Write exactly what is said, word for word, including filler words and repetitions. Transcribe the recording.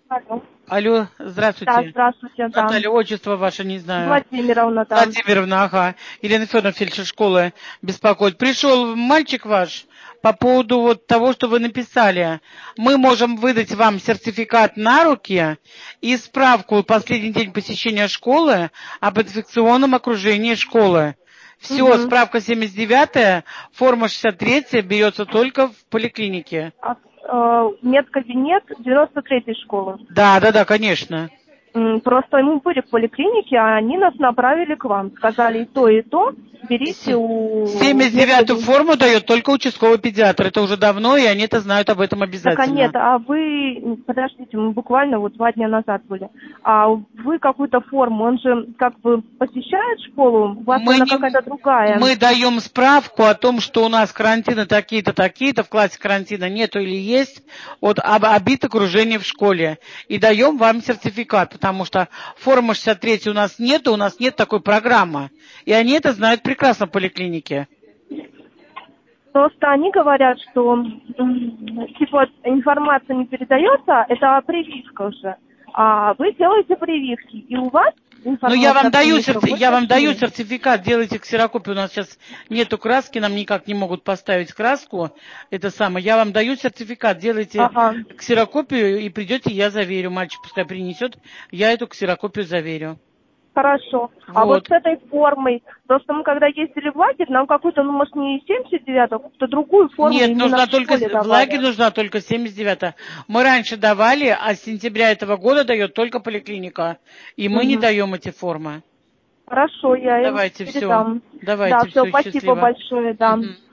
Алло. Алло, Да, здравствуйте. здравствуйте, да. Наталья, отчество ваше не знаю. Владимировна, да. Владимировна, ага. Елена Федоровна, фельдшер школы беспокоит. Пришел мальчик ваш по поводу вот того, что вы написали. Мы можем выдать вам сертификат на руки и справку последний день посещения школы об инфекционном окружении школы. Все, Угу. справка семьдесят девятая, форма шестьдесят третья берется только в поликлинике. А, э, медкабинет девяносто третьей школы. Да, да, да, конечно. М, Просто мы были в поликлинике, а они нас направили к вам. Сказали и то, и то. Берите у семьдесят девятую медкабинета. форму дает только участковый педиатр. Это уже давно, и они это знают об этом Так, а нет, обязательно. а вы, подождите, мы буквально вот два дня назад были, а вы какую-то форму, он же как бы посещает школу, у вас Мы, она не, какая-то другая. мы даем справку о том, что у нас карантины такие-то, такие-то, в классе карантина нету или есть, вот об, обид окружения в школе. И даем вам сертификат, потому что формы шестьдесят три у нас нету, у нас нет такой программы. И они это знают прекрасно в поликлинике. Просто они говорят, что м, типа информация не передается, это прививка уже. А вы делаете прививки, и у вас Ну, я информация вам о даю, прививках серти- будет я вам даю точнее. сертификат, делайте ксерокопию. У нас сейчас нету краски, нам никак не могут поставить краску. Это самое. Я вам даю сертификат, делайте Ага. ксерокопию и придете, я заверю. Мальчик пускай принесет, я эту ксерокопию заверю. Хорошо. А вот Вот. с этой формой, просто мы когда ездили в лагерь, нам какую-то, ну, может, не семьдесят девятую, а какую-то другую форму Нет, именно нужна в только, школе в давали. лагерь нужна только семьдесят девятая. Мы раньше давали, а с сентября этого года дает только поликлиника. И мы не Угу. даем эти формы. Хорошо, я им Давайте, все. передам. Да, Давайте, все, все, спасибо счастливо. большое, да. Мгм.